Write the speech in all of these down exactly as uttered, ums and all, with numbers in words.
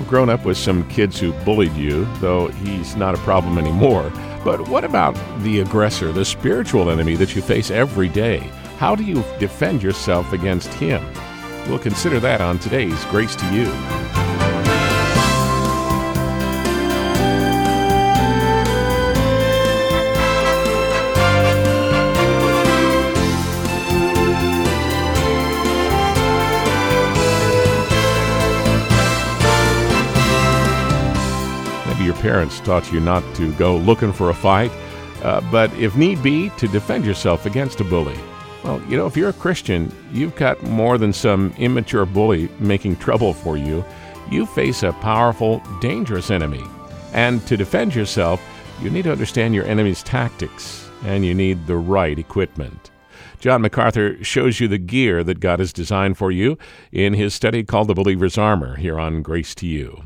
have grown up with some kids who bullied you, though he's not a problem anymore. But what about the aggressor, the spiritual enemy that you face every day? How do you defend yourself against him? We'll consider that on today's Grace to You. Your parents taught you not to go looking for a fight, uh, but if need be, to defend yourself against a bully. Well, you know, if you're a Christian, you've got more than some immature bully making trouble for you. You face a powerful, dangerous enemy. And to defend yourself, you need to understand your enemy's tactics, and you need the right equipment. John MacArthur shows you the gear that God has designed for you in his study called The Believer's Armor here on Grace to You.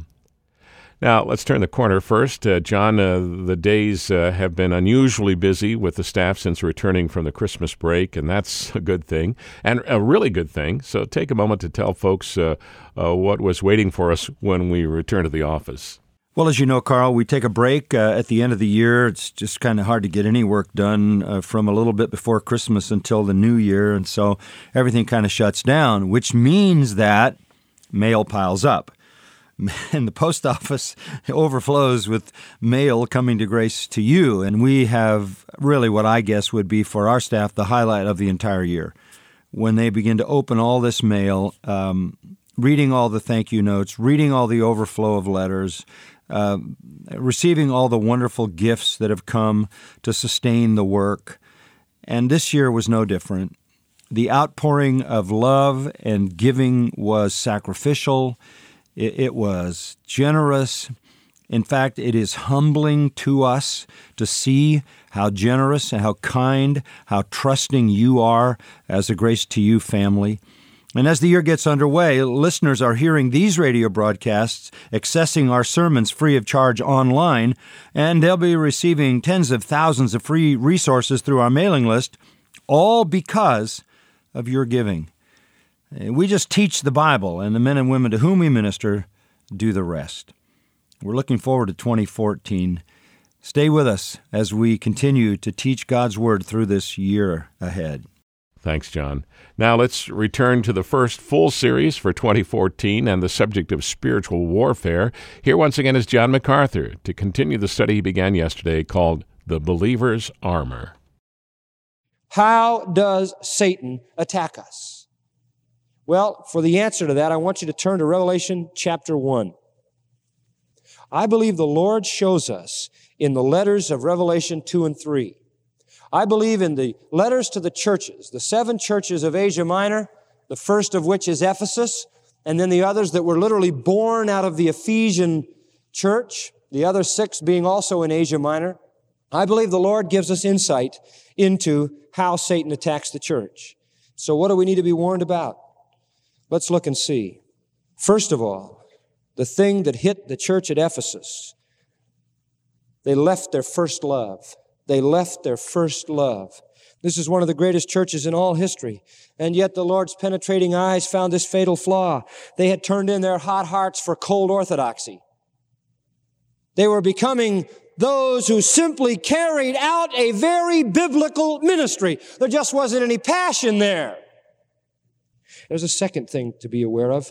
Now, let's turn the corner first. Uh, John, uh, the days uh, have been unusually busy with the staff since returning from the Christmas break, and that's a good thing, and a really good thing. So take a moment to tell folks uh, uh, what was waiting for us when we return to the office. Well, as you know, Carl, we take a break uh, at the end of the year. It's just kind of hard to get any work done uh, from a little bit before Christmas until the new year, and so everything kind of shuts down, which means that mail piles up. And the post office overflows with mail coming to Grace to You. And we have really what I guess would be for our staff the highlight of the entire year. When they begin to open all this mail, um, reading all the thank you notes, reading all the overflow of letters, uh, receiving all the wonderful gifts that have come to sustain the work. And this year was no different. The outpouring of love and giving was sacrificial. It was generous. In fact, it is humbling to us to see how generous and how kind, how trusting you are as a Grace to You family. And as the year gets underway, listeners are hearing these radio broadcasts, accessing our sermons free of charge online, and they'll be receiving tens of thousands of free resources through our mailing list, all because of your giving. We just teach the Bible, and the men and women to whom we minister do the rest. We're looking forward to twenty fourteen. Stay with us as we continue to teach God's Word through this year ahead. Thanks, John. Now let's return to the first full series for twenty fourteen and the subject of spiritual warfare. Here once again is John MacArthur to continue the study he began yesterday called The Believer's Armor. How does Satan attack us? Well, for the answer to that, I want you to turn to Revelation chapter one. I believe the Lord shows us in the letters of Revelation two and three. I believe in the letters to the churches, the seven churches of Asia Minor, the first of which is Ephesus, and then the others that were literally born out of the Ephesian church, the other six being also in Asia Minor. I believe the Lord gives us insight into how Satan attacks the church. So what do we need to be warned about? Let's look and see. First of all, the thing that hit the church at Ephesus, they left their first love. They left their first love. This is one of the greatest churches in all history, and yet the Lord's penetrating eyes found this fatal flaw. They had turned in their hot hearts for cold orthodoxy. They were becoming those who simply carried out a very biblical ministry. There just wasn't any passion there. There's a second thing to be aware of.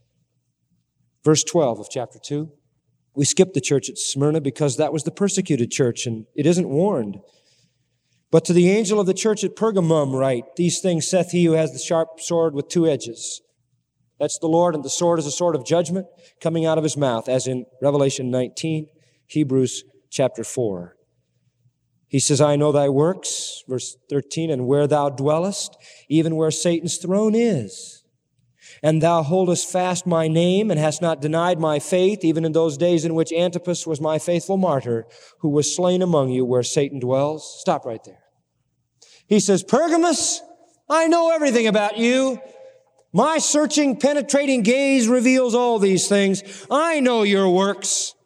Verse twelve of chapter two. We skipped the church at Smyrna because that was the persecuted church, and it isn't warned. But to the angel of the church at Pergamum write, these things saith he who has the sharp sword with two edges. That's the Lord, and the sword is a sword of judgment coming out of his mouth, as in Revelation nineteen, Hebrews chapter four. He says, I know thy works, verse thirteen, and where thou dwellest, even where Satan's throne is. And thou holdest fast my name, and hast not denied my faith, even in those days in which Antipas was my faithful martyr, who was slain among you where Satan dwells. Stop right there. He says, Pergamos, I know everything about you. My searching, penetrating gaze reveals all these things. I know your works.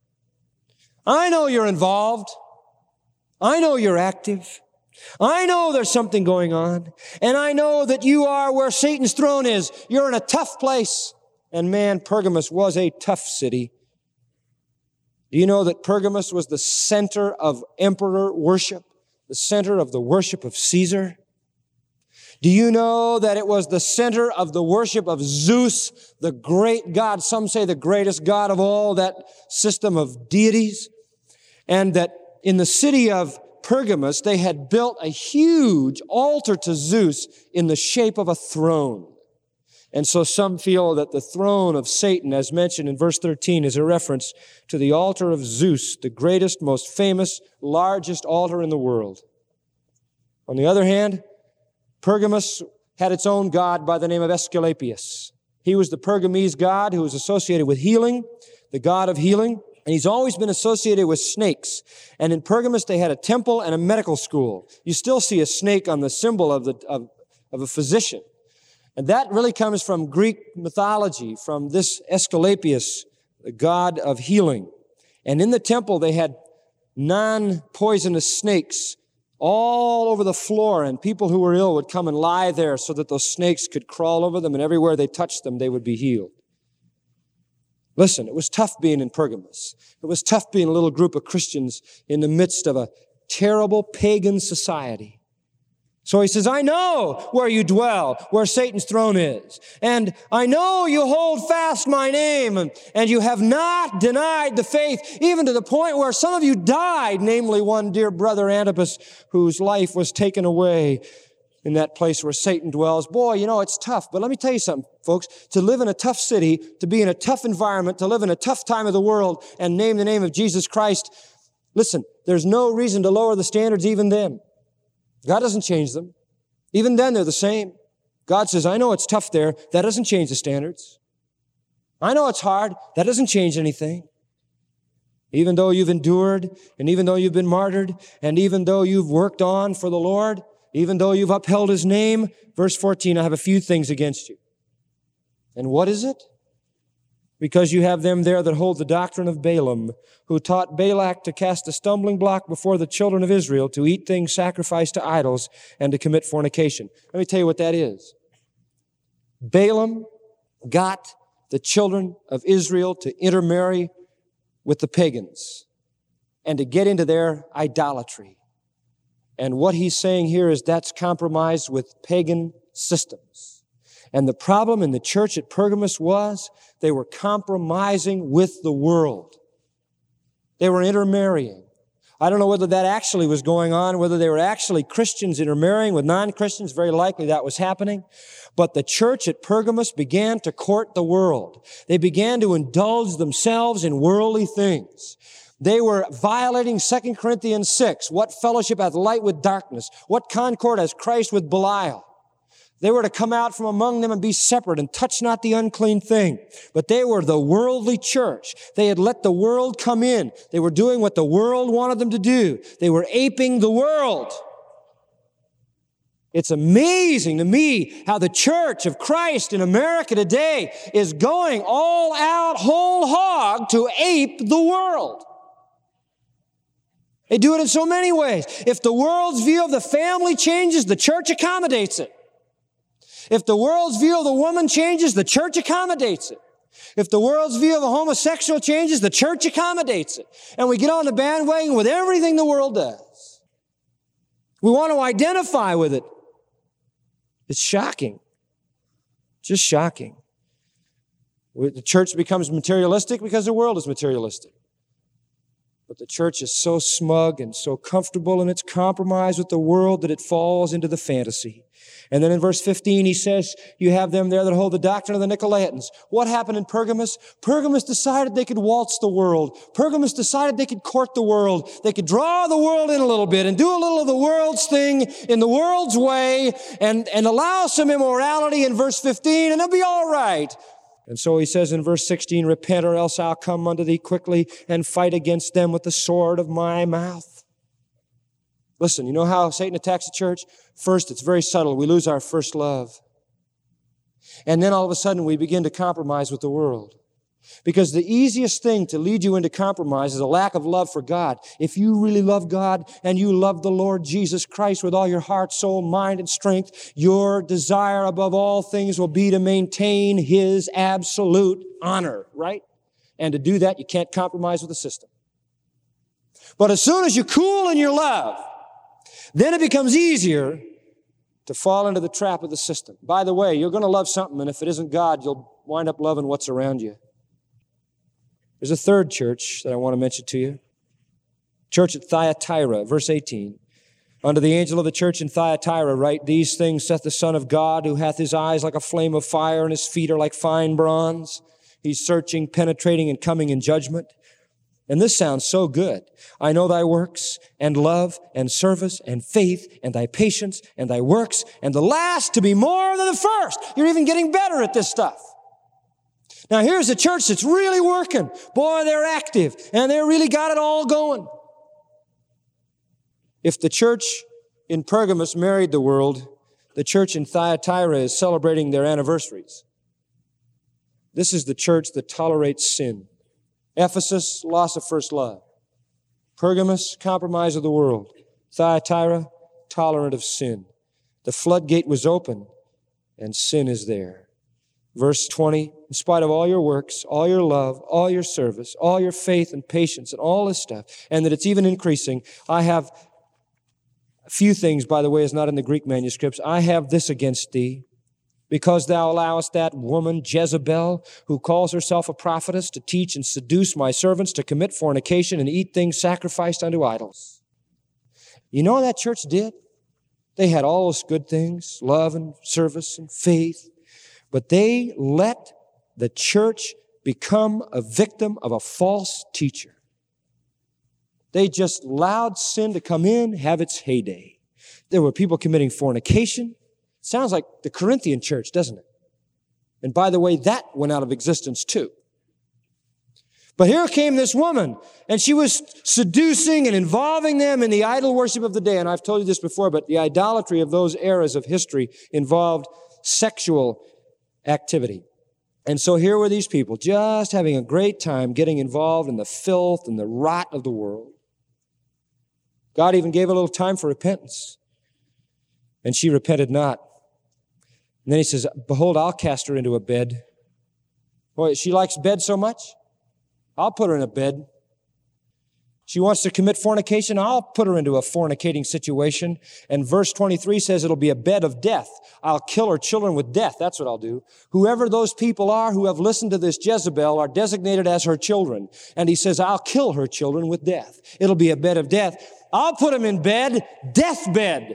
I know you're involved. I know you're active. I know there's something going on. And I know that you are where Satan's throne is. You're in a tough place. And man, Pergamos was a tough city. Do you know that Pergamos was the center of emperor worship, the center of the worship of Caesar? Do you know that it was the center of the worship of Zeus, the great god, some say the greatest god of all that system of deities? And that in the city of Pergamos, they had built a huge altar to Zeus in the shape of a throne. And so some feel that the throne of Satan, as mentioned in verse thirteen, is a reference to the altar of Zeus, the greatest, most famous, largest altar in the world. On the other hand, Pergamos had its own god by the name of Aesculapius. He was the Pergamese god who was associated with healing, the god of healing, and he's always been associated with snakes. And in Pergamos, they had a temple and a medical school. You still see a snake on the symbol of, the, of, of a physician. And that really comes from Greek mythology, from this Aesculapius, the god of healing. And in the temple, they had non-poisonous snakes all over the floor, and people who were ill would come and lie there so that those snakes could crawl over them, and everywhere they touched them, they would be healed. Listen, it was tough being in Pergamos. It was tough being a little group of Christians in the midst of a terrible pagan society. So he says, I know where you dwell, where Satan's throne is. And I know you hold fast my name, and, and you have not denied the faith, even to the point where some of you died, namely one dear brother Antipas, whose life was taken away in that place where Satan dwells. Boy, you know, it's tough. But let me tell you something, folks. To live in a tough city, to be in a tough environment, to live in a tough time of the world, and name the name of Jesus Christ, listen, there's no reason to lower the standards even then. God doesn't change them. Even then, they're the same. God says, I know it's tough there. That doesn't change the standards. I know it's hard. That doesn't change anything. Even though you've endured, and even though you've been martyred, and even though you've worked on for the Lord, even though you've upheld His name, verse fourteen, I have a few things against you. And what is it? Because you have them there that hold the doctrine of Balaam, who taught Balak to cast a stumbling block before the children of Israel, to eat things sacrificed to idols, and to commit fornication. Let me tell you what that is. Balaam got the children of Israel to intermarry with the pagans and to get into their idolatry. And what he's saying here is that's compromised with pagan systems. And the problem in the church at Pergamos was they were compromising with the world. They were intermarrying. I don't know whether that actually was going on, whether they were actually Christians intermarrying with non-Christians. Very likely that was happening. But the church at Pergamos began to court the world. They began to indulge themselves in worldly things. They were violating Second Corinthians six. What fellowship hath light with darkness? What concord has Christ with Belial? They were to come out from among them and be separate and touch not the unclean thing. But they were the worldly church. They had let the world come in. They were doing what the world wanted them to do. They were aping the world. It's amazing to me how the church of Christ in America today is going all out whole hog to ape the world. They do it in so many ways. If the world's view of the family changes, the church accommodates it. If the world's view of the woman changes, the church accommodates it. If the world's view of a homosexual changes, the church accommodates it. And we get on the bandwagon with everything the world does. We want to identify with it. It's shocking. Just shocking. The church becomes materialistic because the world is materialistic. But the church is so smug and so comfortable in its compromise with the world that it falls into the fantasy. And then in verse fifteen, he says, you have them there that hold the doctrine of the Nicolaitans. What happened in Pergamos? Pergamos decided they could waltz the world. Pergamos decided they could court the world. They could draw the world in a little bit and do a little of the world's thing in the world's way and, and allow some immorality in verse fifteen, and they'll be all right. And so he says in verse sixteen, repent, or else I'll come unto thee quickly and fight against them with the sword of my mouth. Listen, you know how Satan attacks the church? First, it's very subtle. We lose our first love. And then all of a sudden, we begin to compromise with the world. Because the easiest thing to lead you into compromise is a lack of love for God. If you really love God and you love the Lord Jesus Christ with all your heart, soul, mind, and strength, your desire above all things will be to maintain His absolute honor, right? And to do that, you can't compromise with the system. But as soon as you cool in your love, then it becomes easier to fall into the trap of the system. By the way, you're going to love something, and if it isn't God, you'll wind up loving what's around you. There's a third church that I want to mention to you. Church at Thyatira, verse eighteen. Unto the angel of the church in Thyatira write, These things saith the Son of God, who hath his eyes like a flame of fire, and his feet are like fine bronze. He's searching, penetrating, and coming in judgment. And this sounds so good. I know thy works, and love, and service, and faith, and thy patience, and thy works, and the last to be more than the first. You're even getting better at this stuff. Now here's a church that's really working. Boy, they're active, and they really got it all going. If the church in Pergamos married the world, the church in Thyatira is celebrating their anniversaries. This is the church that tolerates sin. Ephesus, loss of first love. Pergamos, compromise of the world. Thyatira, tolerant of sin. The floodgate was open, and sin is there. Verse twenty, in spite of all your works, all your love, all your service, all your faith and patience and all this stuff, and that it's even increasing, I have a few things, by the way, is not in the Greek manuscripts. I have this against thee, because thou allowest that woman Jezebel, who calls herself a prophetess, to teach and seduce my servants to commit fornication and eat things sacrificed unto idols. You know what that church did? They had all those good things, love and service and faith, but they let the church become a victim of a false teacher. They just allowed sin to come in, have its heyday. There were people committing fornication. Sounds like the Corinthian church, doesn't it? And by the way, that went out of existence too. But here came this woman, and she was seducing and involving them in the idol worship of the day. And I've told you this before, but the idolatry of those eras of history involved sexual activity. And so here were these people just having a great time getting involved in the filth and the rot of the world. God even gave a little time for repentance. And she repented not. And then he says, Behold, I'll cast her into a bed. Boy, she likes bed so much, I'll put her in a bed. She wants to commit fornication, I'll put her into a fornicating situation. And verse twenty-three says it'll be a bed of death. I'll kill her children with death. That's what I'll do. Whoever those people are who have listened to this Jezebel are designated as her children. And he says, I'll kill her children with death. It'll be a bed of death. I'll put them in bed, deathbed.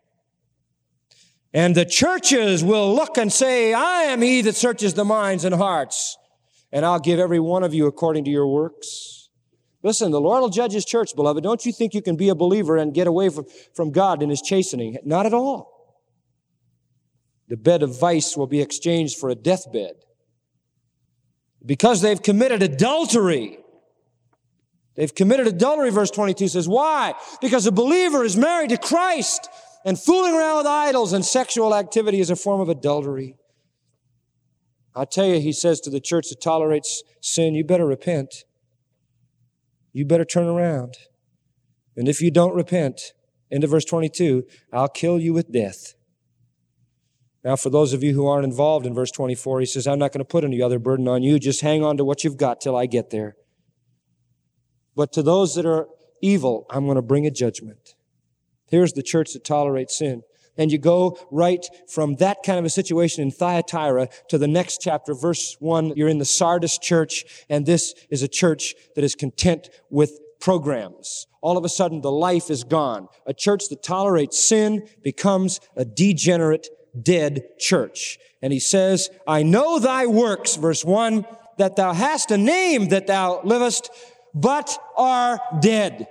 And the churches will look and say, I am he that searches the minds and hearts, and I'll give every one of you according to your works. Listen, the Lord will judge His church, beloved. Don't you think you can be a believer and get away from, from God in His chastening? Not at all. The bed of vice will be exchanged for a deathbed. Because they've committed adultery. They've committed adultery, verse twenty-two says. Why? Because a believer is married to Christ, and fooling around with idols and sexual activity is a form of adultery. I tell you, he says to the church that tolerates sin, you better repent. You better turn around. And if you don't repent, into verse twenty-two, I'll kill you with death. Now, for those of you who aren't involved in verse twenty-four, he says, I'm not going to put any other burden on you. Just hang on to what you've got till I get there. But to those that are evil, I'm going to bring a judgment. Here's the church that tolerates sin. And you go right from that kind of a situation in Thyatira to the next chapter, verse one. You're in the Sardis church, and this is a church that is content with programs. All of a sudden, the life is gone. A church that tolerates sin becomes a degenerate, dead church. And he says, I know thy works, verse one, that thou hast a name that thou livest, but are dead.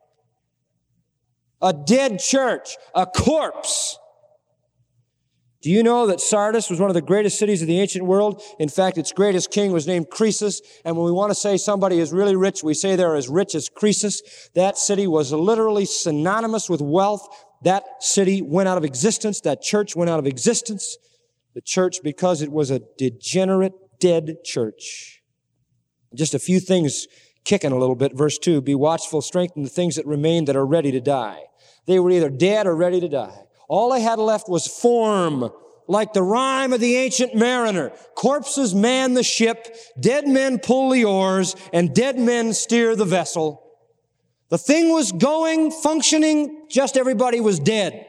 A dead church, a corpse. Do you know that Sardis was one of the greatest cities of the ancient world? In fact, its greatest king was named Croesus. And when we want to say somebody is really rich, we say they're as rich as Croesus. That city was literally synonymous with wealth. That city went out of existence. That church went out of existence. The church, because it was a degenerate, dead church. Just a few things kicking a little bit. Verse two, be watchful, strengthen the things that remain that are ready to die. They were either dead or ready to die. All they had left was form, like the rhyme of the ancient mariner. Corpses man the ship, dead men pull the oars, and dead men steer the vessel. The thing was going, functioning, just everybody was dead.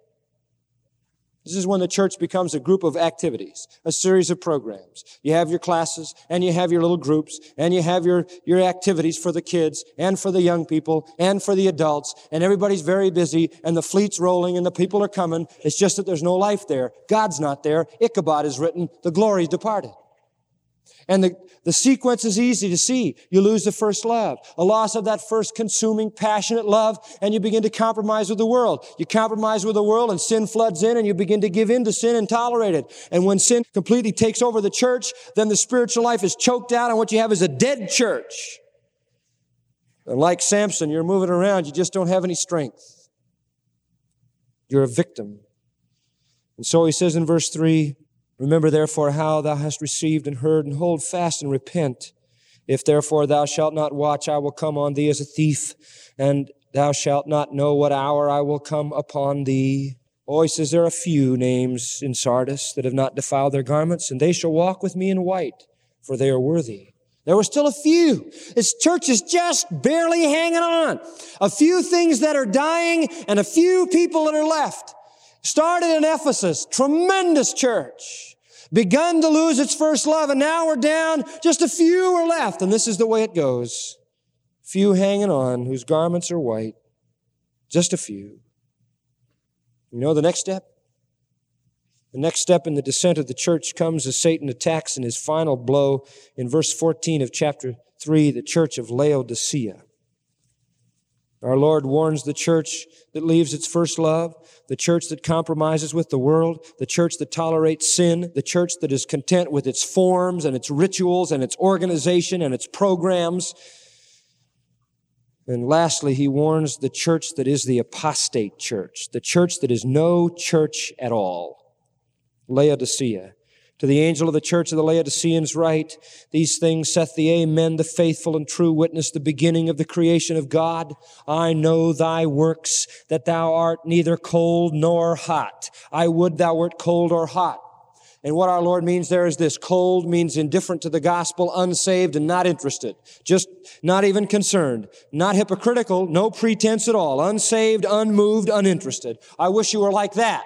This is when the church becomes a group of activities, a series of programs. You have your classes, and you have your little groups, and you have your, your activities for the kids, and for the young people, and for the adults, and everybody's very busy, and the fleet's rolling, and the people are coming. It's just that there's no life there. God's not there. Ichabod is written. The glory's departed. And the, the sequence is easy to see. You lose the first love, a loss of that first consuming, passionate love, and you begin to compromise with the world. You compromise with the world and sin floods in and you begin to give in to sin and tolerate it. And when sin completely takes over the church, then the spiritual life is choked out and what you have is a dead church. And like Samson, you're moving around, you just don't have any strength. You're a victim. And so he says in verse three, remember therefore how thou hast received and heard, and hold fast and repent. If therefore thou shalt not watch, I will come on thee as a thief, and thou shalt not know what hour I will come upon thee. Oh, he says, there are a few names in Sardis that have not defiled their garments, and they shall walk with me in white, for they are worthy. There were still a few. This church is just barely hanging on. A few things that are dying, and a few people that are left. Started in Ephesus, tremendous church. Begun to lose its first love, and now we're down. Just a few are left, and this is the way it goes. Few hanging on, whose garments are white. Just a few. You know the next step? The next step in the descent of the church comes as Satan attacks in his final blow in verse fourteen of chapter three, the church of Laodicea. Our Lord warns the church that leaves its first love, the church that compromises with the world, the church that tolerates sin, the church that is content with its forms and its rituals and its organization and its programs. And lastly, he warns the church that is the apostate church, the church that is no church at all. Laodicea. To the angel of the church of the Laodiceans write, these things saith the Amen, the faithful and true witness, the beginning of the creation of God. I know thy works, that thou art neither cold nor hot. I would thou wert cold or hot. And what our Lord means there is this. Cold means indifferent to the gospel, unsaved and not interested. Just not even concerned. Not hypocritical, no pretense at all. Unsaved, unmoved, uninterested. I wish you were like that.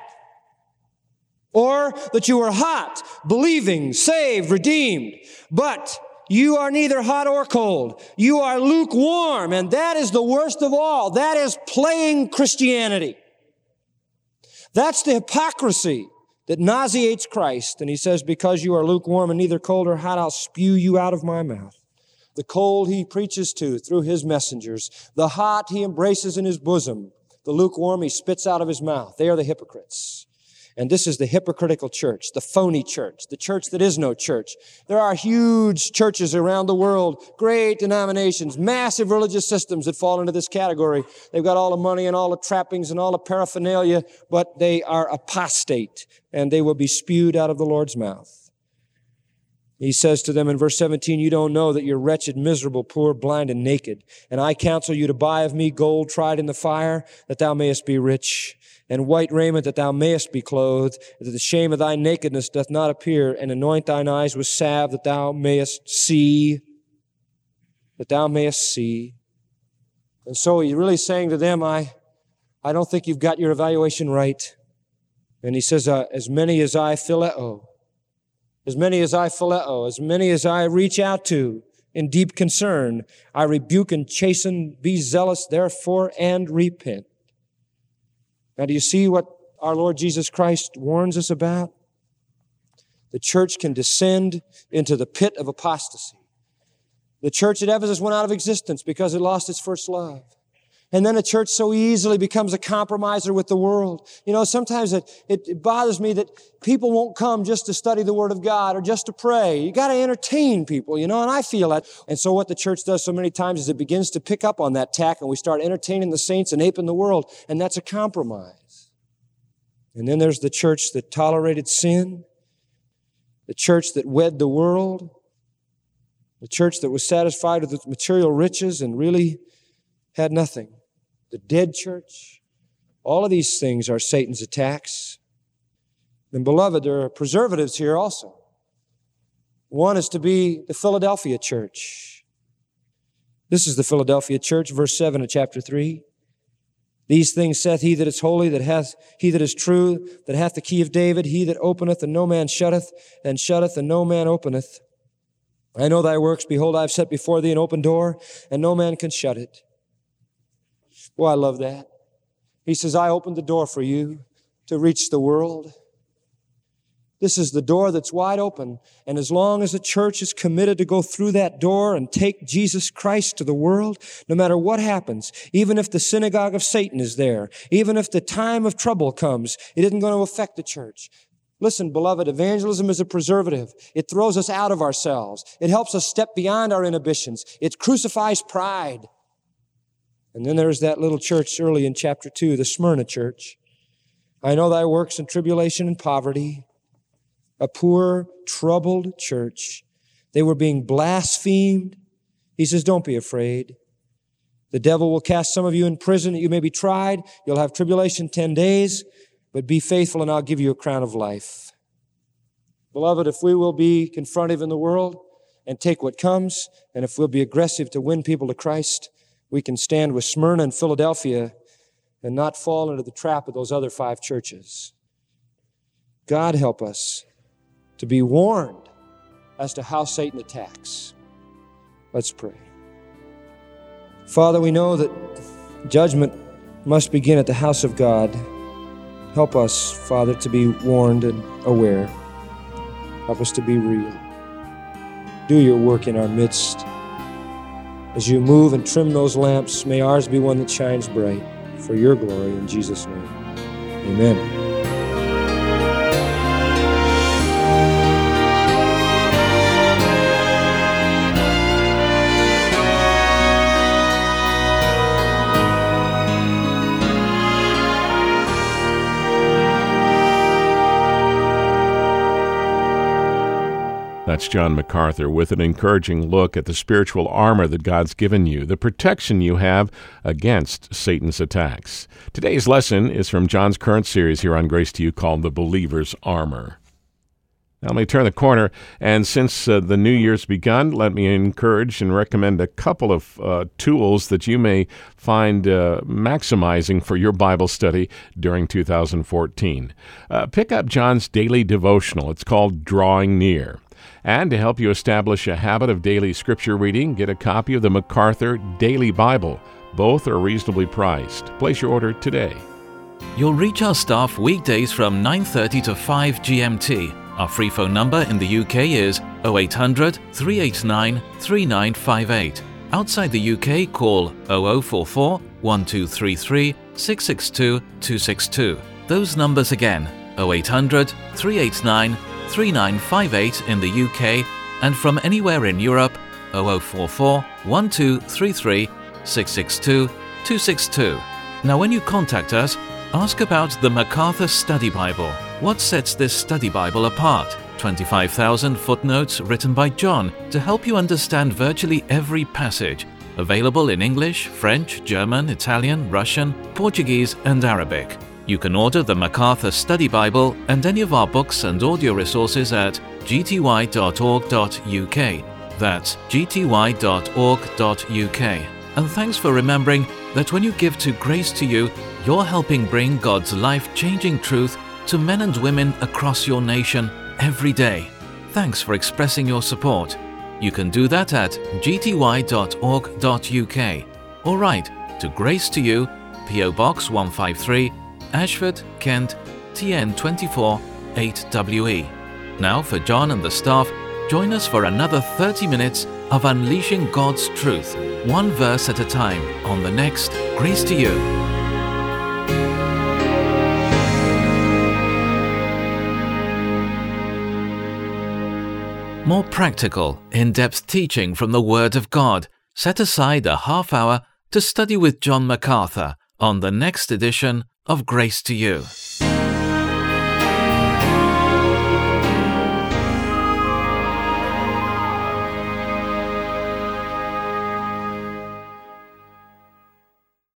Or that you are hot, believing, saved, redeemed. But you are neither hot or cold. You are lukewarm, and that is the worst of all. That is playing Christianity. That's the hypocrisy that nauseates Christ. And he says, because you are lukewarm and neither cold or hot, I'll spew you out of my mouth. The cold he preaches to through his messengers. The hot he embraces in his bosom. The lukewarm he spits out of his mouth. They are the hypocrites. And this is the hypocritical church, the phony church, the church that is no church. There are huge churches around the world, great denominations, massive religious systems that fall into this category. They've got all the money and all the trappings and all the paraphernalia, but they are apostate, and they will be spewed out of the Lord's mouth. He says to them in verse seventeen, you don't know that you're wretched, miserable, poor, blind, and naked. And I counsel you to buy of me gold tried in the fire, that thou mayest be rich, and white raiment that thou mayest be clothed, that the shame of thy nakedness doth not appear, and anoint thine eyes with salve that thou mayest see, that thou mayest see. And so he's really saying to them, I, I don't think you've got your evaluation right. And he says, uh, as many as I phileo, as many as I phileo, as many as I reach out to in deep concern, I rebuke and chasten, be zealous therefore and repent. Now, do you see what our Lord Jesus Christ warns us about? The church can descend into the pit of apostasy. The church at Ephesus went out of existence because it lost its first love. And then a church so easily becomes a compromiser with the world. You know, sometimes it, it, it bothers me that people won't come just to study the Word of God or just to pray. You got to entertain people, you know, and I feel that. And so what the church does so many times is it begins to pick up on that tack, and we start entertaining the saints and aping the world, and that's a compromise. And then there's the church that tolerated sin, the church that wed the world, The church that was satisfied with its material riches and really had nothing. The dead church. All of these things are Satan's attacks. And beloved, there are preservatives here also. One is to be the Philadelphia church. This is the Philadelphia church, verse seven of chapter three. These things saith he that is holy, that hath he that is true, that hath the key of David, he that openeth and no man shutteth, and shutteth and no man openeth. I know thy works, behold, I have set before thee an open door, and no man can shut it. Boy, I love that. He says, I opened the door for you to reach the world. This is the door that's wide open. And as long as the church is committed to go through that door and take Jesus Christ to the world, no matter what happens, even if the synagogue of Satan is there, even if the time of trouble comes, it isn't going to affect the church. Listen, beloved, evangelism is a preservative. It throws us out of ourselves. It helps us step beyond our inhibitions. It crucifies pride. And then there's that little church early in chapter two, the Smyrna church. I know thy works in tribulation and poverty. A poor, troubled church. They were being blasphemed. He says, don't be afraid. The devil will cast some of you in prison that you may be tried. You'll have tribulation ten days, but be faithful and I'll give you a crown of life. Beloved, if we will be confrontive in the world and take what comes, and if we'll be aggressive to win people to Christ, we can stand with Smyrna and Philadelphia and not fall into the trap of those other five churches. God help us to be warned as to how Satan attacks. Let's pray. Father, we know that judgment must begin at the house of God. Help us, Father, to be warned and aware. Help us to be real. Do your work in our midst. As you move and trim those lamps, may ours be one that shines bright for your glory in Jesus' name. Amen. That's John MacArthur with an encouraging look at the spiritual armor that God's given you, the protection you have against Satan's attacks. Today's lesson is from John's current series here on Grace to You called The Believer's Armor. Now let me turn the corner, and since uh, the new year's begun, let me encourage and recommend a couple of uh, tools that you may find uh, maximizing for your Bible study during two thousand fourteen. Uh, pick up John's daily devotional. It's called Drawing Near. And to help you establish a habit of daily scripture reading, get a copy of the MacArthur Daily Bible. Both are reasonably priced. Place your order today. You'll reach our staff weekdays from nine thirty to five G M T. Our free phone number in the U K is oh eight hundred, three eight nine, three nine five eight. Outside the U K, call oh oh four four, one two three three, six six two, two six two. Those numbers again, oh eight hundred, three eight nine, three nine five eight in the U K, and from anywhere in Europe, oh oh four four, one two three three, six six two, two six two. Now when you contact us, ask about the MacArthur Study Bible. What sets this study Bible apart? twenty-five thousand footnotes written by John to help you understand virtually every passage. Available in English, French, German, Italian, Russian, Portuguese, and Arabic. You can order the MacArthur Study Bible and any of our books and audio resources at g t y dot org dot u k. That's g t y dot org dot u k. And thanks for remembering that when you give to Grace to You, you're helping bring God's life-changing truth to men and women across your nation every day. Thanks for expressing your support. You can do that at g t y dot org dot u k or write to Grace to You, P O Box one five three, Ashford, Kent, T N two four eight W E. Now for John and the staff, join us for another thirty minutes of unleashing God's truth, one verse at a time, on the next Grace to You. More practical, in-depth teaching from the Word of God. Set aside a half hour to study with John MacArthur on the next edition of Grace to You.